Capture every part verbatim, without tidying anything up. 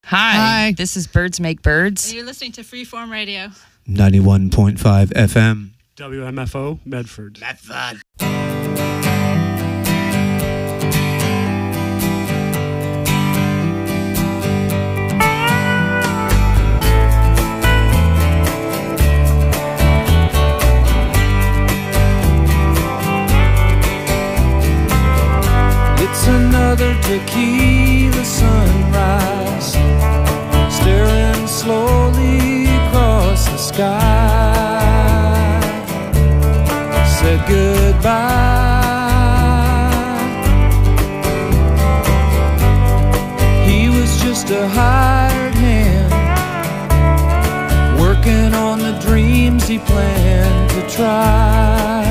Hi. Hi. This is Birds Make Birds. And you're listening to Freeform Radio. ninety-one point five F M. W M F O, Medford. Medford. It's another tequila sunrise, staring slowly across the sky. Said goodbye. He was just a hired hand, working on the dreams he planned to try.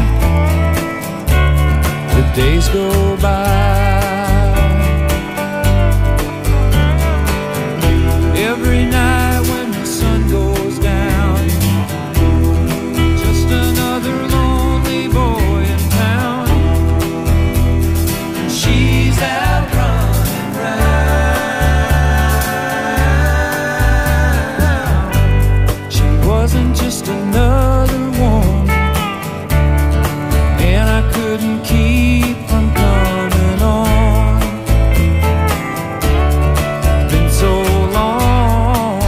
The days go by. Every night when the sun goes down, just another lonely boy in town. She's out running round. She wasn't just another woman, and I couldn't keep from coming on. Been so long.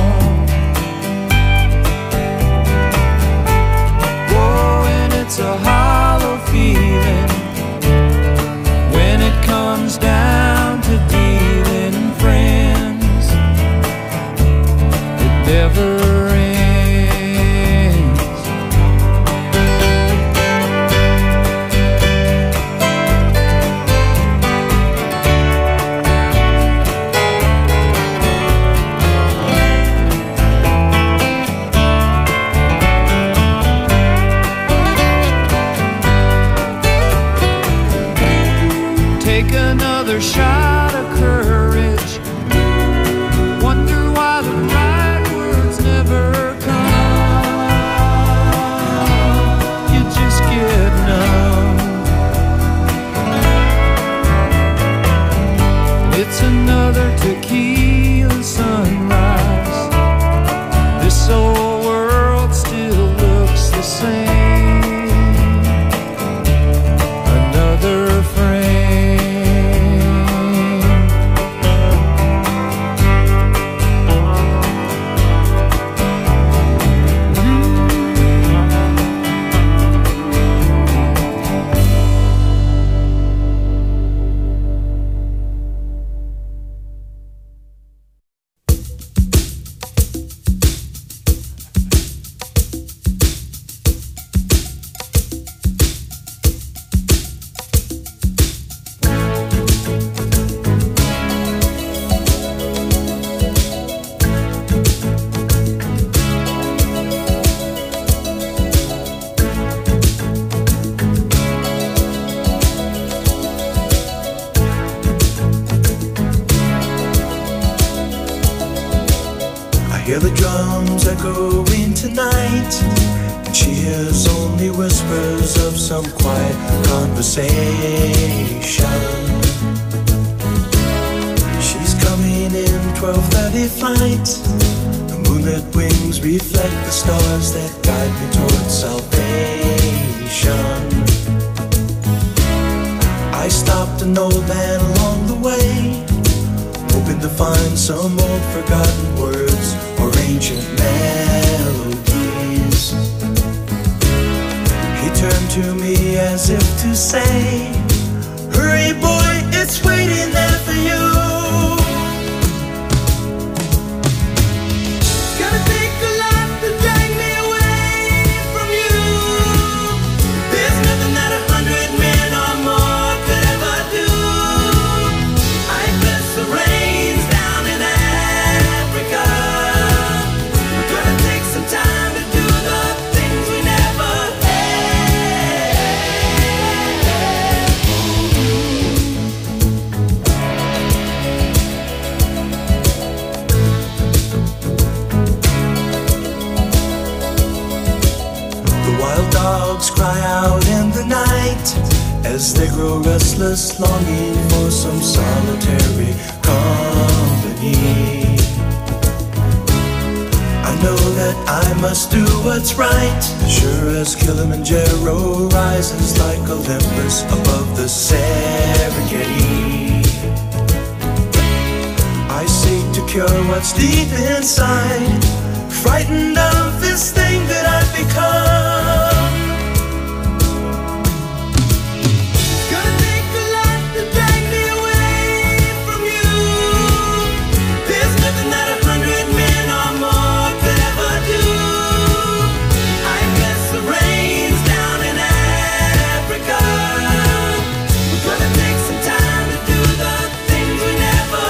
Whoa, and it's a hollow feeling when it comes down to dealing friends. It never ends. Take another shot of courage. Wonder why the right words never come. You just get numb. It's another tequila sunrise. This old world still looks the same. Another frame. I hear the drums echoing tonight, and she hears only whispers of some quiet conversation. She's coming in twelve thirty flight. The moonlit wings reflect the stars that guide me towards salvation. I stopped an old man along the way, hoping to find some old forgotten words or ancient melodies. He turned to me as if to say, hurry boy, it's waiting there for you. Gonna take a lot to drag me away from you. There's nothing that a hundred men or more could ever do. I bless the rains down in Africa. We're gonna take some time to do the things we never The wild dogs cry out in the night as they grow restless, longing for some solitary company. know that I must do what's right. Sure as Kilimanjaro rises like Olympus above the Serengeti, I seek to cure what's deep inside, frightened of this thing that I've become. Gonna take a lot to drag me away from you. There's nothing that a hundred men or more could ever do. I bless the rains down in Africa. We're gonna take some time to do the things we never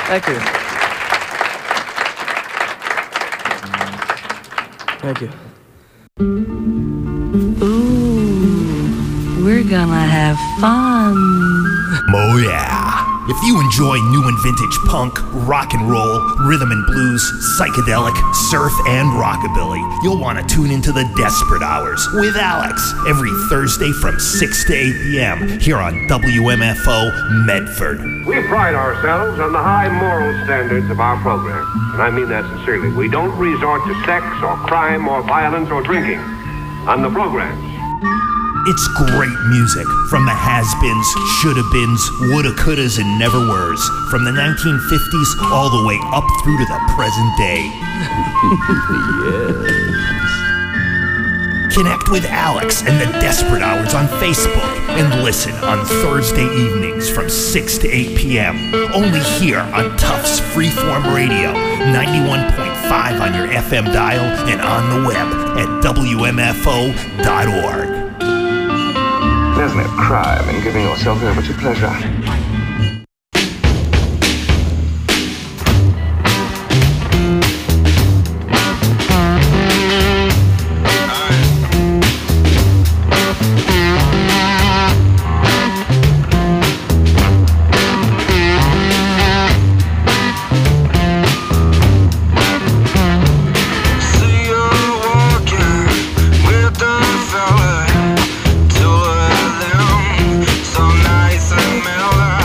Thank you. Thank you. Ooh, we're gonna have fun. Oh yeah. If you enjoy new and vintage punk, rock and roll, rhythm and blues, psychedelic, surf, and rockabilly, you'll want to tune into the Desperate Hours with Alex every Thursday from six to eight p.m. here on W M F O Medford. We pride ourselves on the high moral standards of our program, and I mean that sincerely. We don't resort to sex or crime or violence or drinking on the program. It's great music from the has-beens, shoulda-beens, woulda-couldas, and never-weres, from the nineteen fifties all the way up through to the present day. Yes. Connect with Alex and the Desperate Hours on Facebook and listen on Thursday evenings from six to eight p.m. only here on Tufts Freeform Radio, ninety-one point five on your F M dial and on the web at W M F O dot org. There's no crime in giving yourself over to pleasure. See you walking with the fella, two of them, so nice and mellow.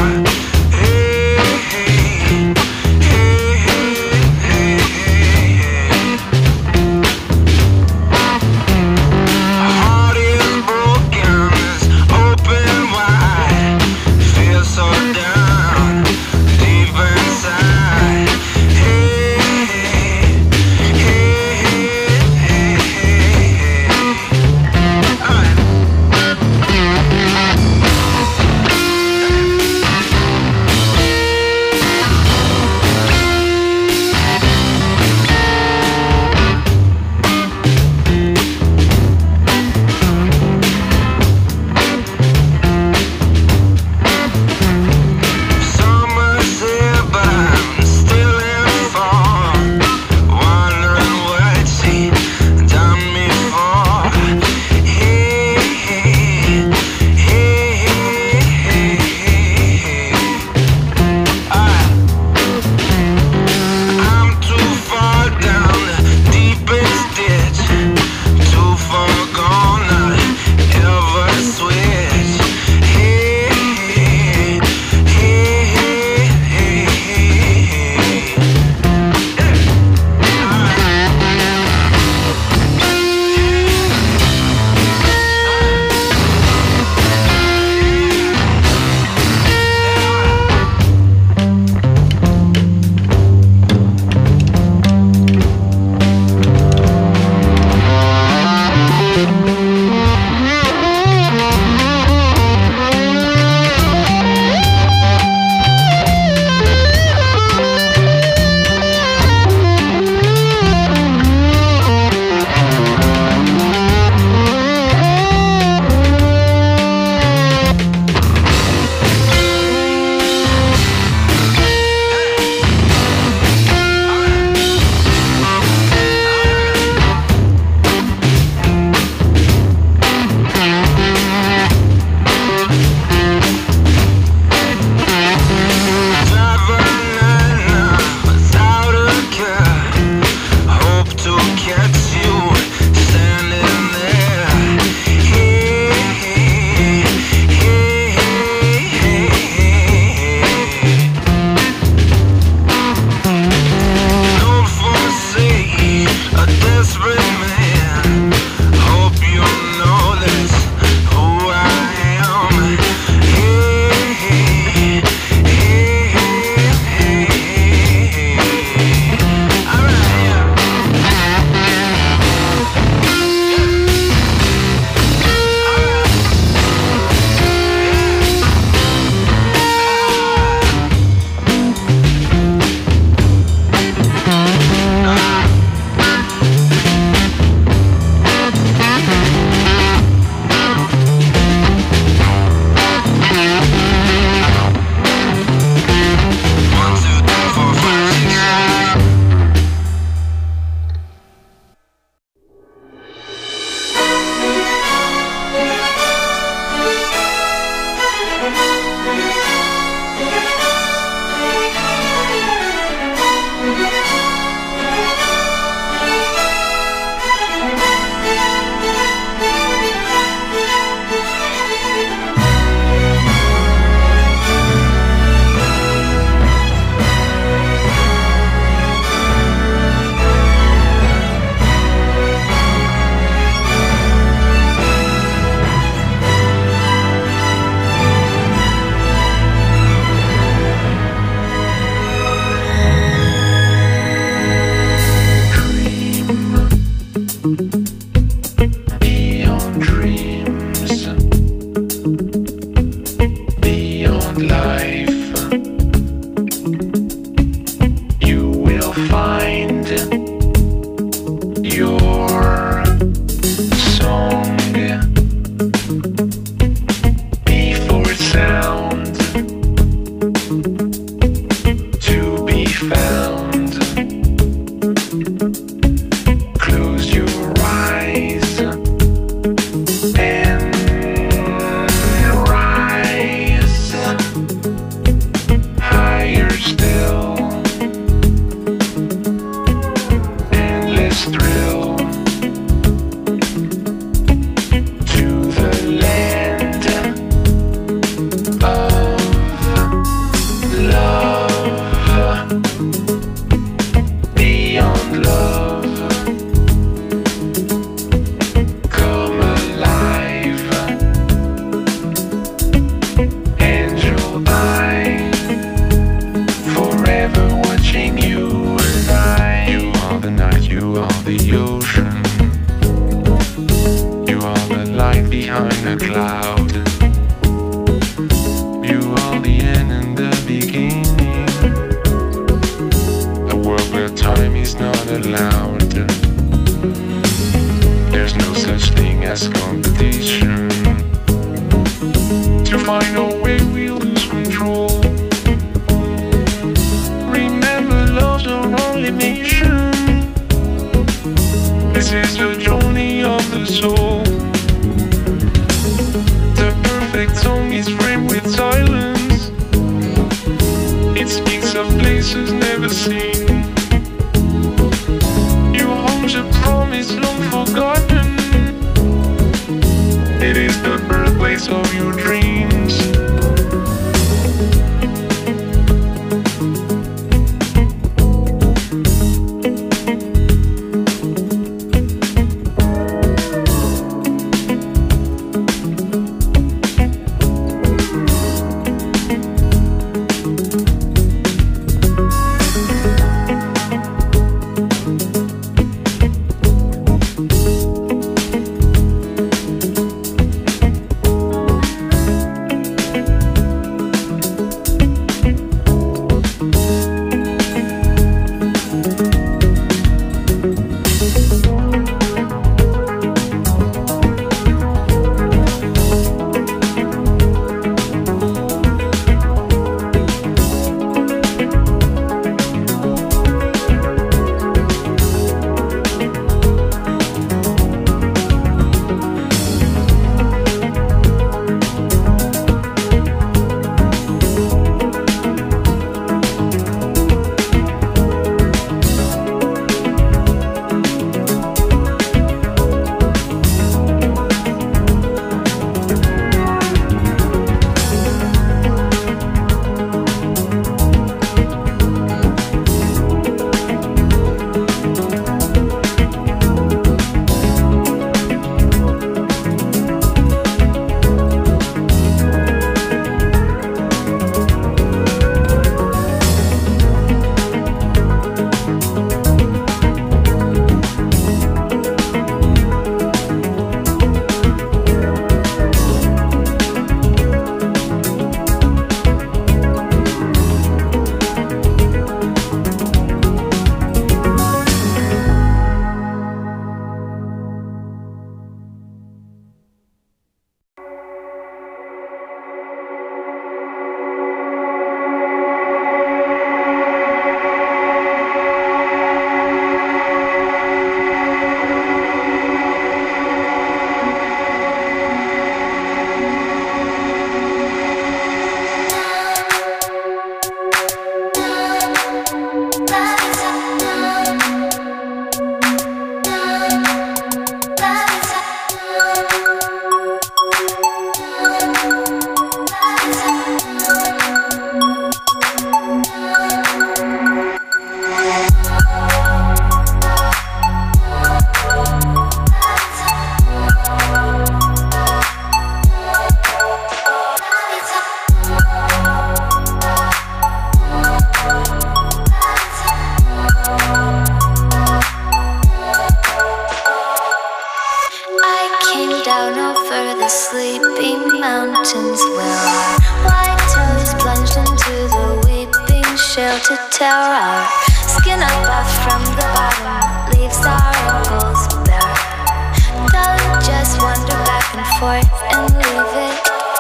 chill to terror. Skin up off from the bottom, leaves our ankles bare. Don't just wander back and forth and leave it.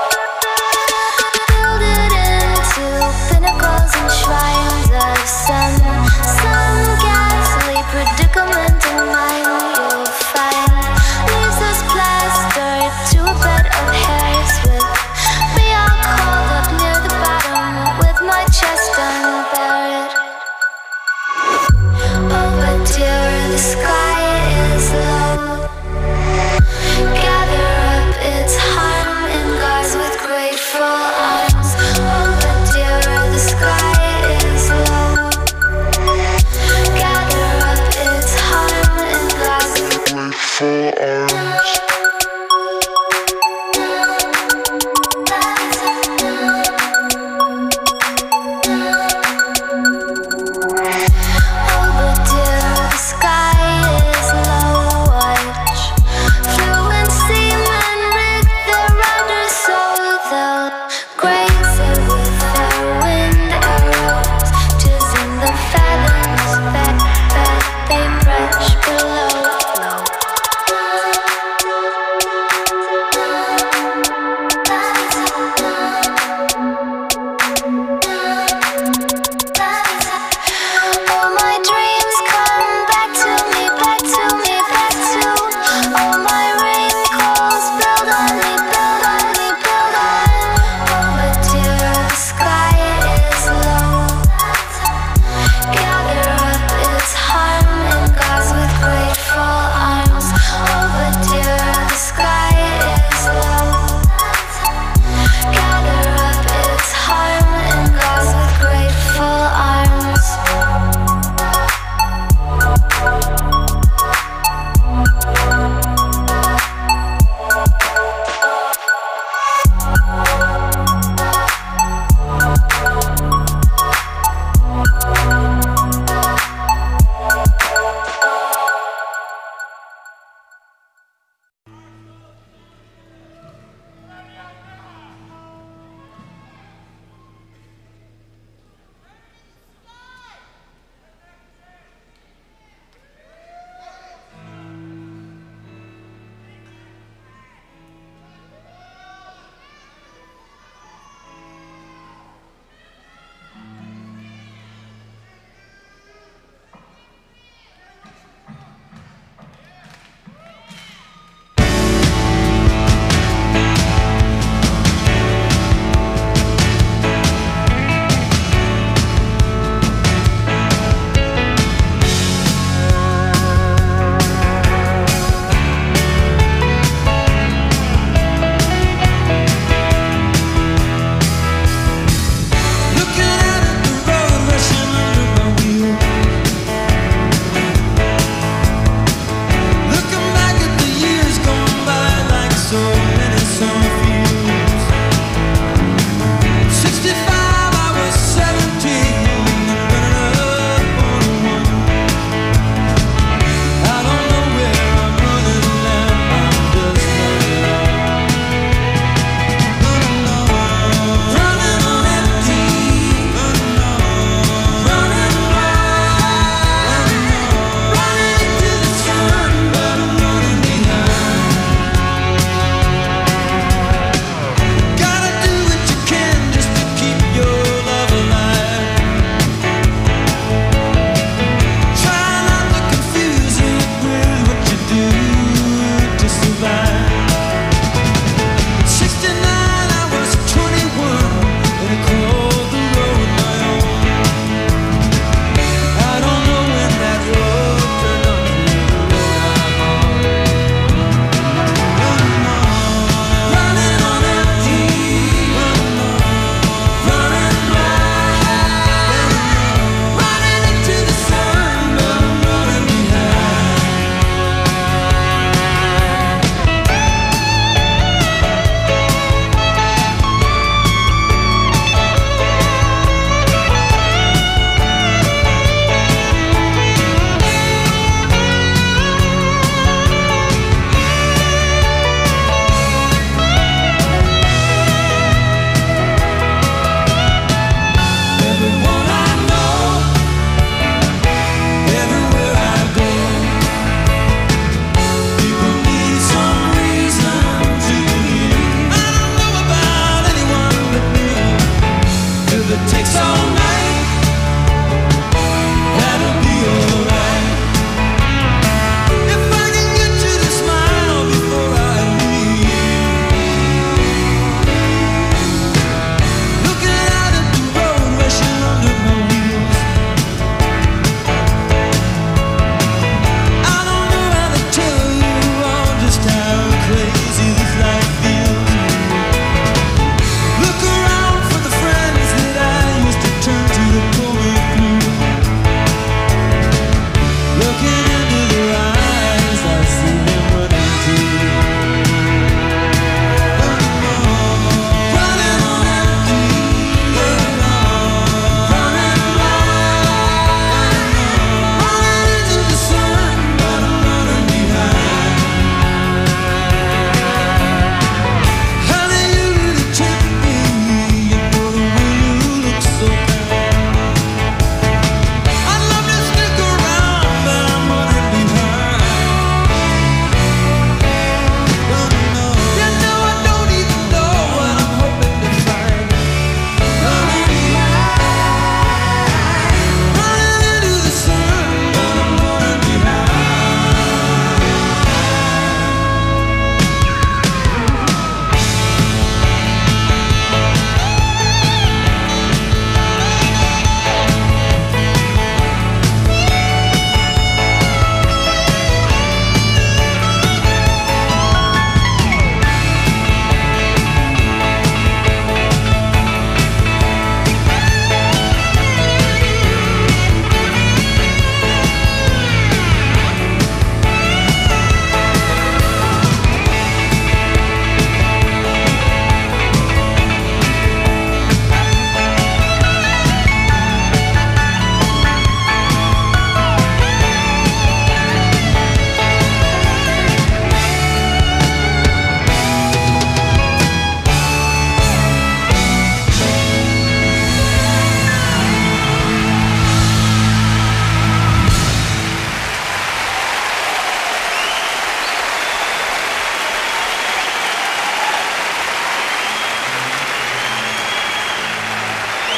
Build it into pinnacles and shrines of sun. Some ghastly predicament in mind you'll find leaves us plastered to a bed of hairs with me all called up near the bottom with my chest unburied. Oh, but dear, the sky is low. Gather up its harm and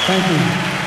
Thank you.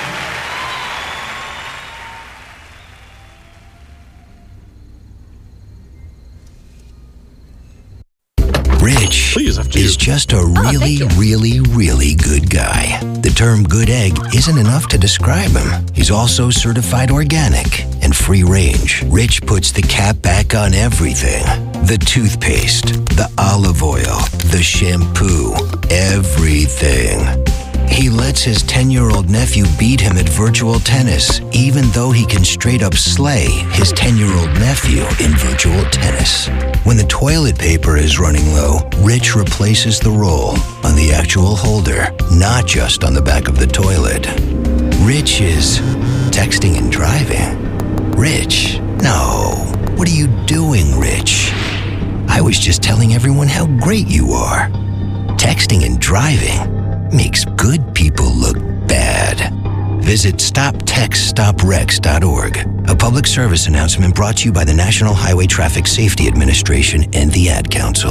Rich Please, is just a really, oh, really, really good guy. The term good egg isn't enough to describe him. He's also certified organic and free range. Rich puts the cap back on everything. The toothpaste, the olive oil, the shampoo, everything. He lets his ten-year-old nephew beat him at virtual tennis, even though he can straight up slay his ten-year-old nephew in virtual tennis. When the toilet paper is running low, Rich replaces the roll on the actual holder, not just on the back of the toilet. Rich is texting and driving. Rich? No. What are you doing, Rich? I was just telling everyone how great you are. Texting and driving makes good people look bad. Visit stop text stop wrecks dot org. A public service announcement brought to you by the National Highway Traffic Safety Administration and the Ad Council.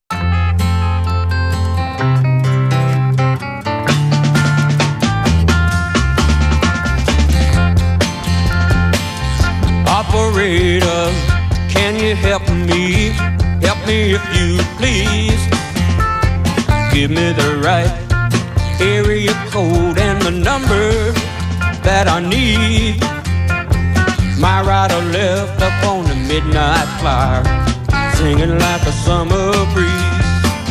Operator, can you help me? Help me if you please. Give me the right area code and the number that I need. My rider left up on the midnight flyer, singing like a summer breeze.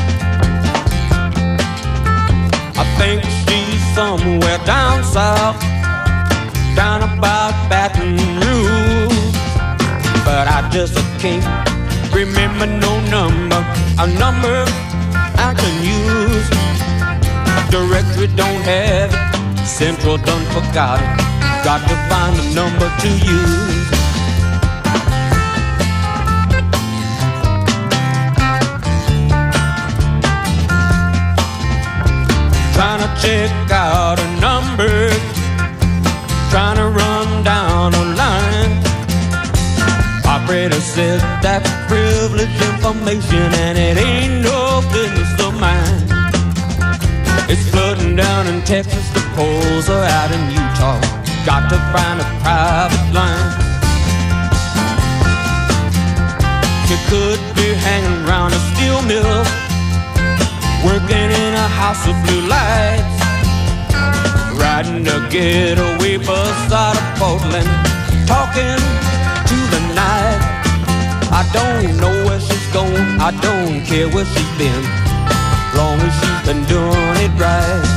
I think she's somewhere down south, down about Baton Rouge, but I just can't remember no number, a number I can use. Directory don't have it, Central done forgot it. Got to find a number to use. Trying to check out a number, trying to run down a line. Operator says that's privileged information and it ain't no business of mine. It's flooding down in Texas, the polls are out in Utah. Got to find a private line. She could be hanging around a steel mill, working in a house of blue lights, riding a getaway bus out of Portland, talking to the night. I don't know where she's going, I don't care where she's been, long as she's been doing it right.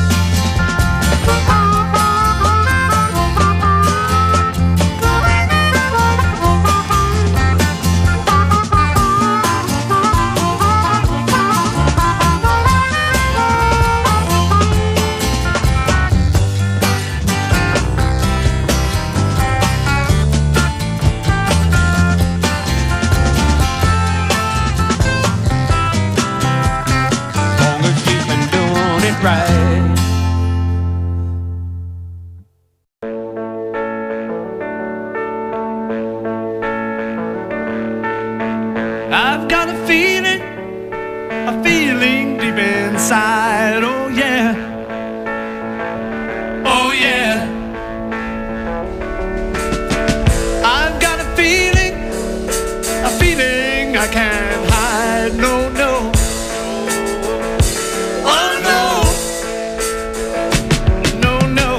I've got a feeling, a feeling deep inside, oh yeah, oh yeah. I've got a feeling, a feeling I can't hide, no, no. Oh no, no, no.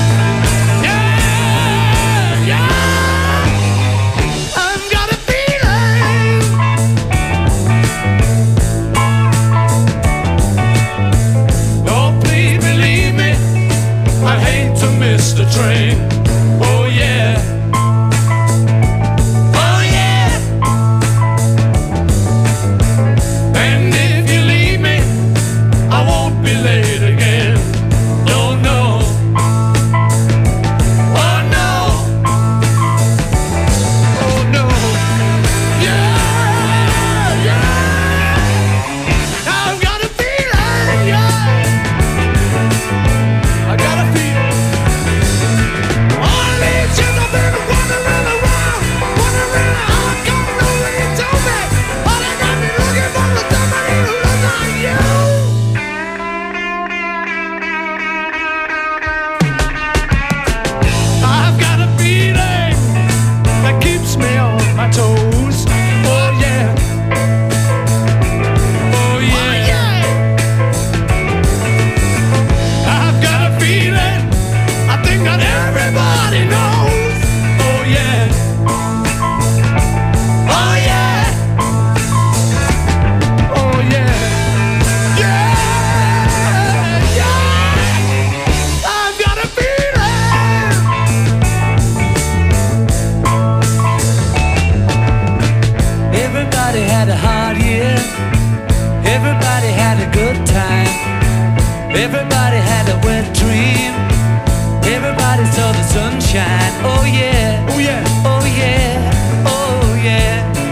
Yeah, yeah. I've got a feeling. Oh, please believe me, I hate to miss the train. Oh yeah. Oh yeah. And if you leave me, I won't be late again. No, no. Oh no. Oh no. Yeah, yeah. I've got a feeling, yeah. I got a feeling. my toes. Oh yeah. Oh yeah. I've got a feeling, I think that everybody knows. Oh yeah. Oh yeah. Oh yeah. Yeah. Yeah. I've got a feeling. Everybody had a hard year. Everybody had a good time. Everybody had a wet dream. Everybody saw the sunshine. Oh yeah. Oh yeah. Oh yeah. Oh yeah.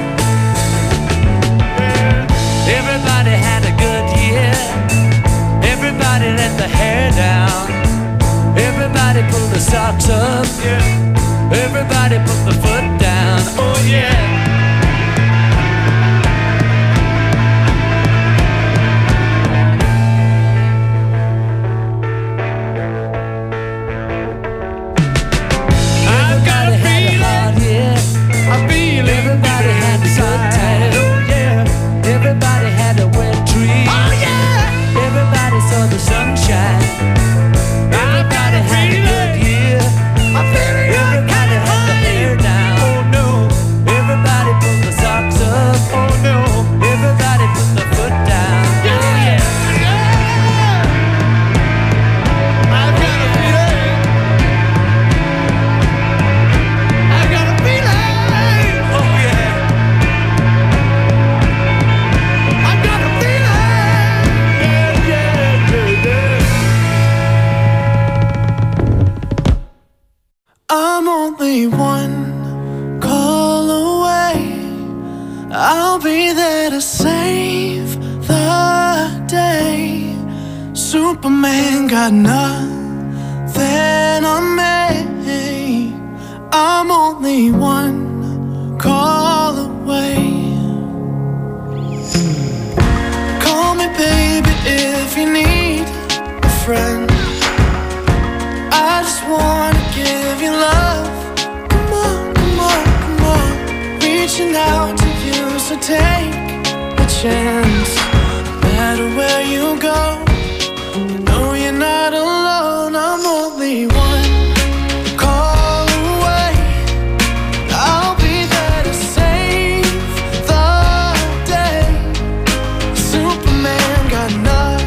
Everybody had a good year. Everybody let the hair down. Everybody pulled the socks up. Yeah. Everybody put the foot down. Oh yeah. Everybody had a good time. Oh yeah. Everybody had a wet dream. Oh yeah. Everybody saw the sunshine. Everybody had a good year. Everybody had the hair down. Oh no. Everybody pulled the socks up. Oh no. Everybody put the foot down. Oh yeah. I've got a feeling. I've got a feeling. I'm only one call away. I'll be there to save the day. Superman got nothing on me. I'm only one call away. Call me baby if you need a friend. I just wanna give you love. Come on, come on, come on. Reaching out to you, so take a chance. No matter where you go, you know you're not alone. I'm only one call away. I'll be there to save the day. Superman got nothing.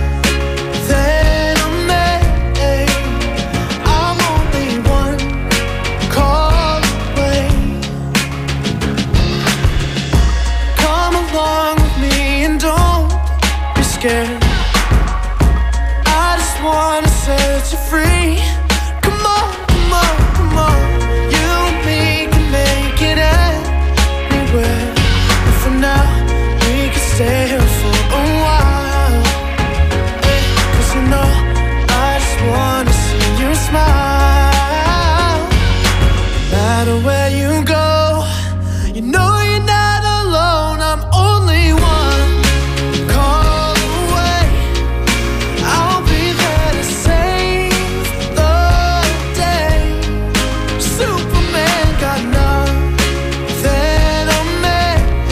Scared. I just wanna set you free. Come on, come on, come on. You and me can make it anywhere. And for now, we can stay here for a while. Hey, 'cause you know, I just wanna see you smile. No matter where you go, you know you're not alone. I'm only one call. I'll be there to save the day. Superman got nothing on me.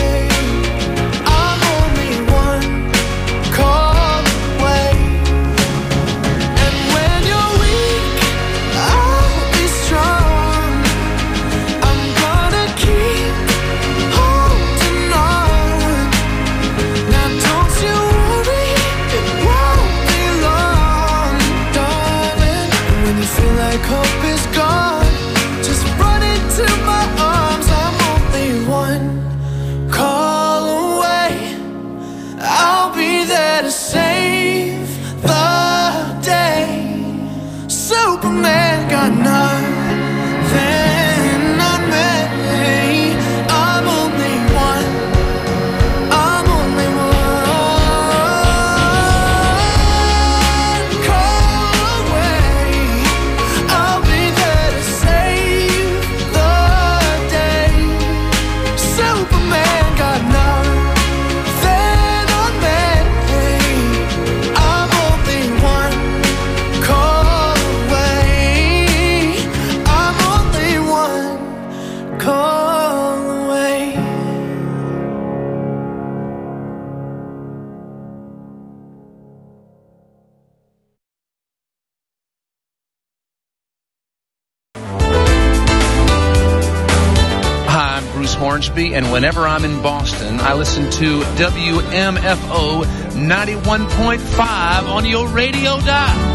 I'm only one call away. And when you're weak, I'll be strong. I'm gonna keep holding on. Now don't you worry, it won't be long, darling. When you feel like hope is gone, just run into my arms. I'm only one call away. I'll be there to save the day. Superman got nothing on me. I'm only one. I'm only one call away. I'll be there to save the day. Superman got nothing on me. I'm only one call away. Hornsby, and whenever I'm in Boston, I listen to W M F O ninety-one point five on your radio dial.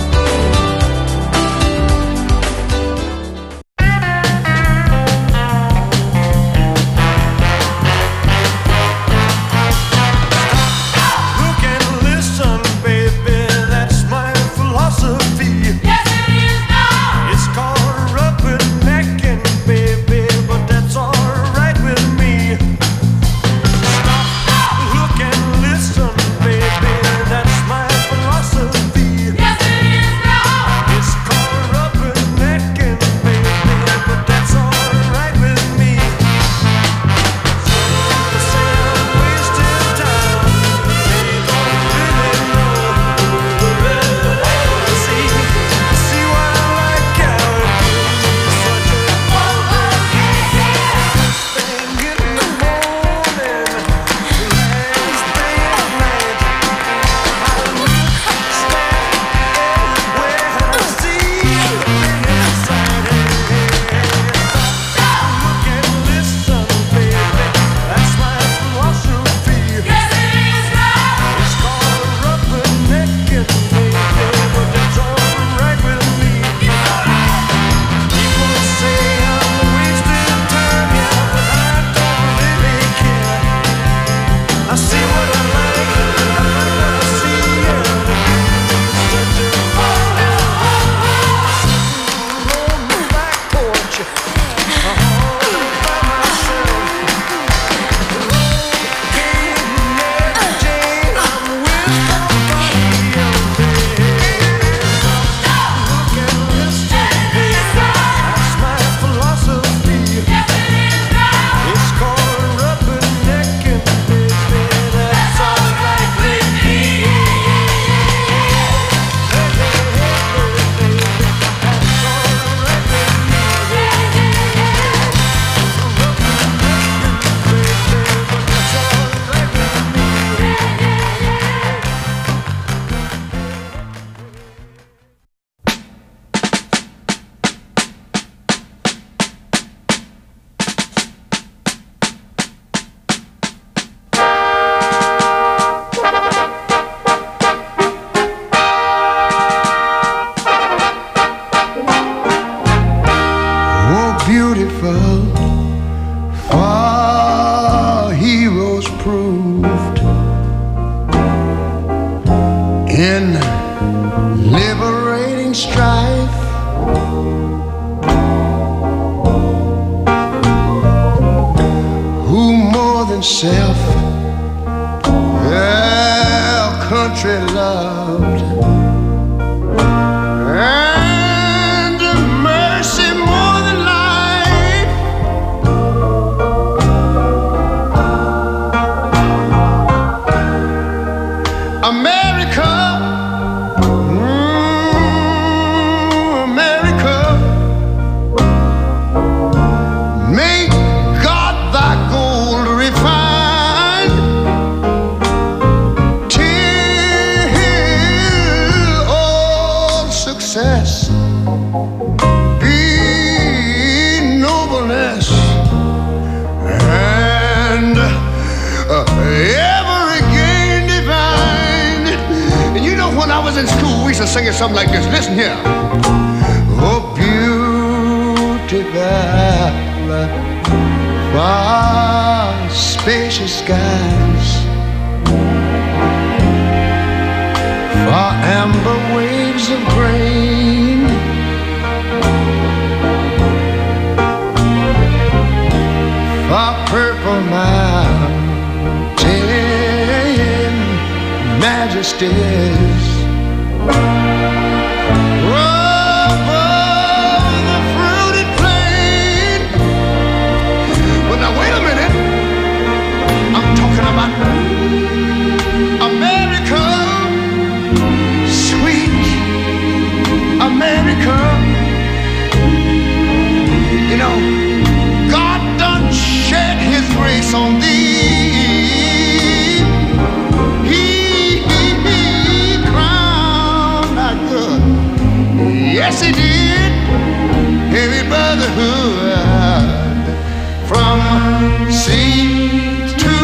from sea to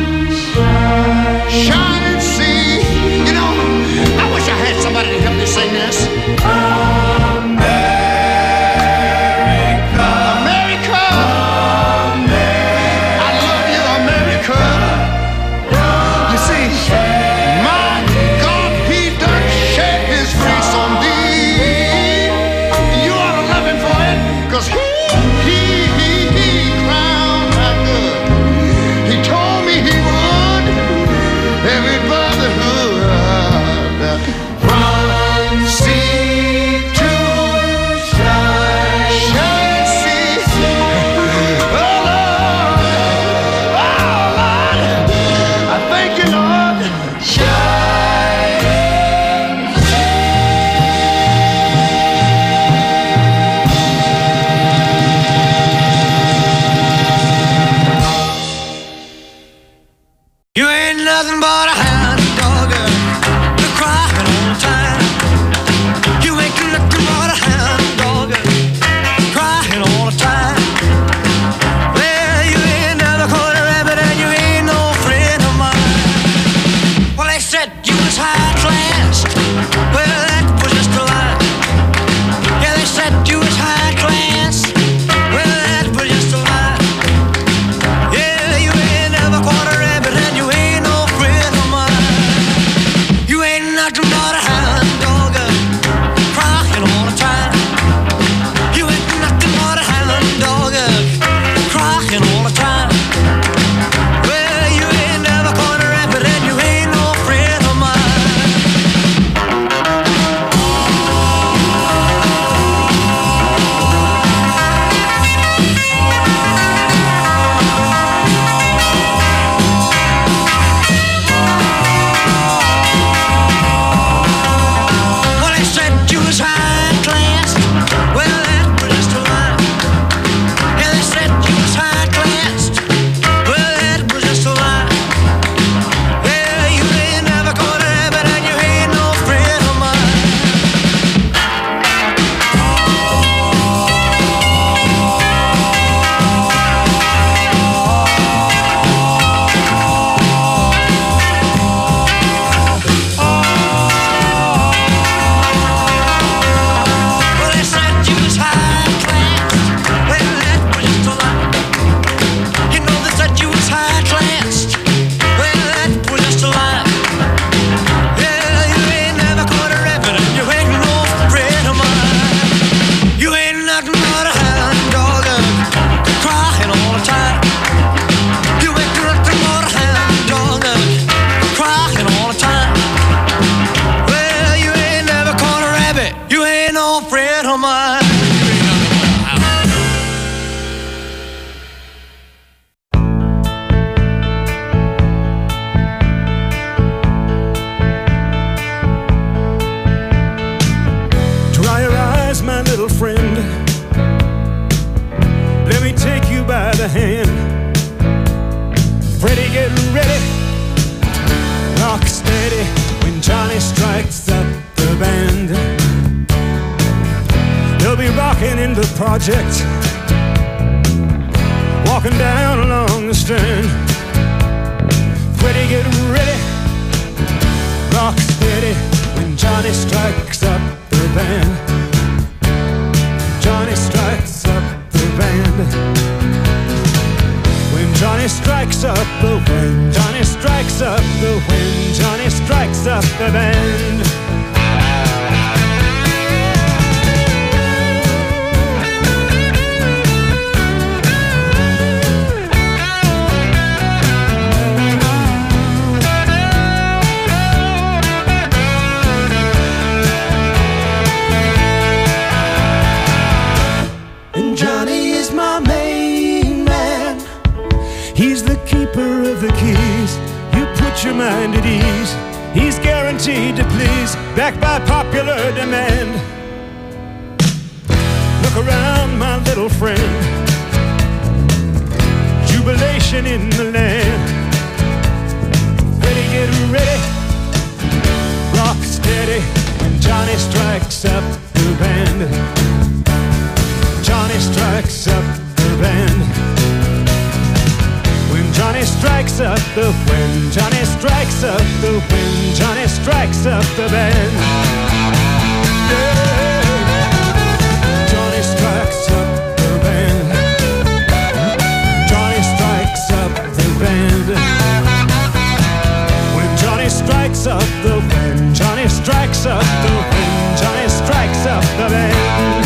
shining sea. You know, I wish I had somebody to help me sing this. America, America, I love you, America. You see, my God, He done shed His grace on thee. You ought to love Him for it, 'cause He, He, He, He crowned my good. He told me He would. Every brotherhood from sea to shining sea. Oh Lord, oh Lord, I thank you, Lord. Shining You ain't nothing but a hound dog, you're crying all the time. You ain't nothing but a hound dog, crying all the time. Well, you ain't never caught a rabbit and you ain't no friend of mine. Well, they said you was high class. Well, that was just a lie. Yeah, they said you was high class. Well, that was just a lie. Yeah, you ain't never caught a rabbit and you ain't no friend of mine. You ain't nothing but a hound dog, crying all the time. You ain't nothing but a hound dog, crying all the time. Well, you ain't never caught a rabbit and you ain't no friend of mine. Well, they said you was high class. Well, that was just a lie. Yeah, they said you was high class. Well, that was just a lie. Yeah, you ain't never caught a rabbit and you ain't no friend of mine. Well, they said you was high class. Well, that was just a lie. You know they said you was high class. Well, that was just a lie. Yeah, you ain't never caught a rabbit and you ain't no friend of mine. You ain't nothing but a hound dog, crying all the time. You ain't nothing but a hound dog, crying all the time. Well, you ain't never caught a rabbit. You ain't no friend of mine. Dry your eyes, my little friend. Let me take you by the hand. Freddie, get ready. Rock steady when Johnny strikes up the band. They'll be rocking in the project, walking down along the strand. Freddie, get ready. Rock steady when Johnny strikes up the band. Johnny strikes up the band. When Johnny strikes up the wind, Johnny strikes up the wind, Johnny strikes up the band. And Johnny is my main man. He's the keeper of the keys. You put your mind at ease. He's guaranteed to please, backed by popular demand. Look around, my little friend. Jubilation in the land. Ready, get ready. Rock steady when Johnny strikes up the band. Johnny strikes up the band. up the when Johnny strikes up the when Johnny strikes up the band. Yeah. Johnny strikes up the band. Johnny strikes up the band. When Johnny strikes up the when Johnny strikes up the when Johnny strikes up the band.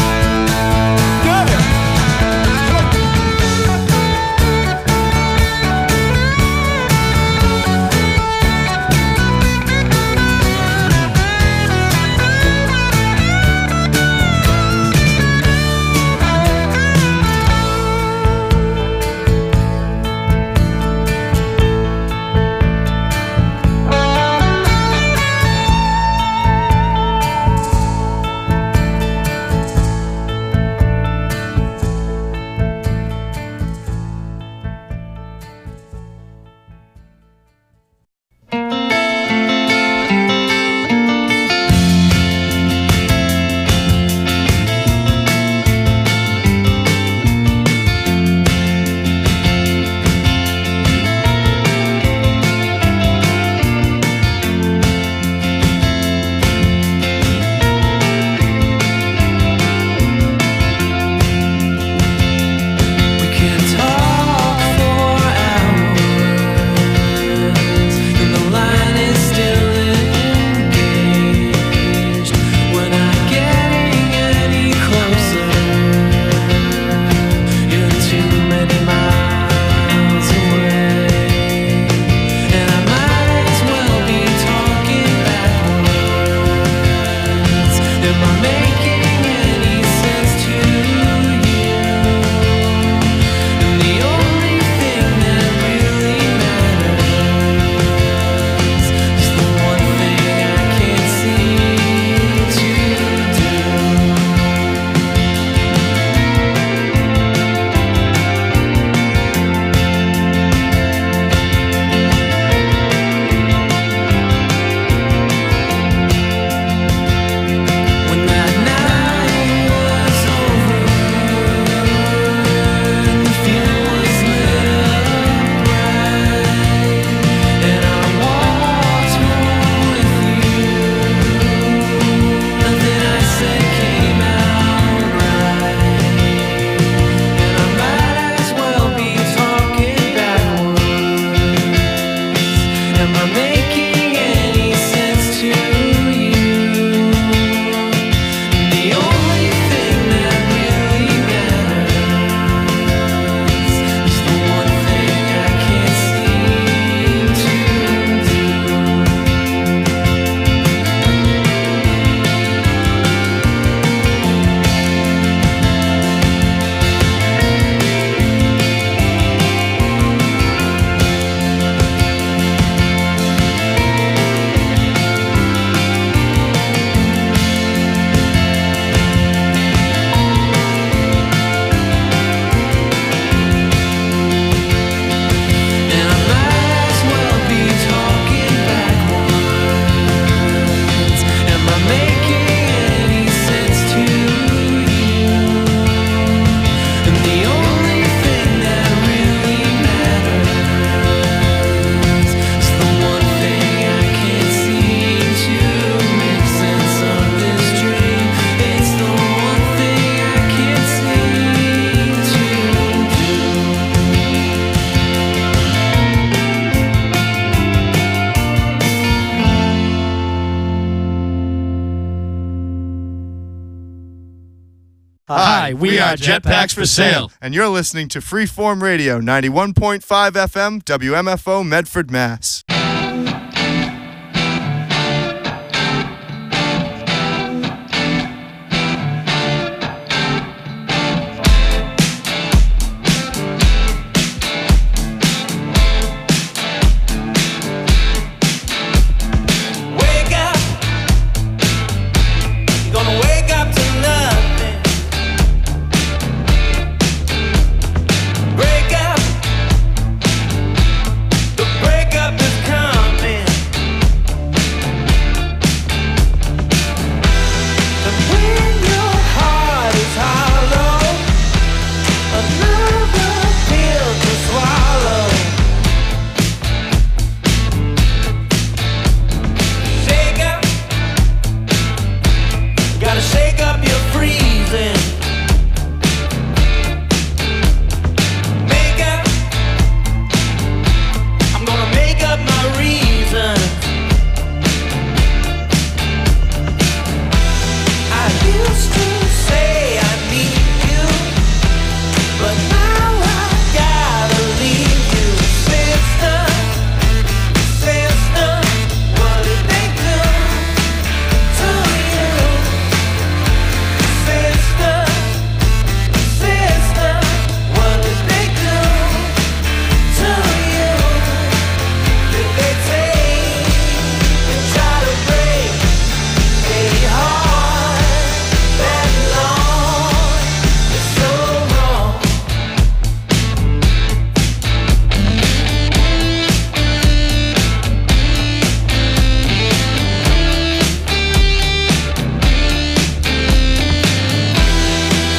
Hi, we are Jetpacks for Sale, and you're listening to Freeform Radio, ninety-one point five F M, W M F O, Medford, Mass.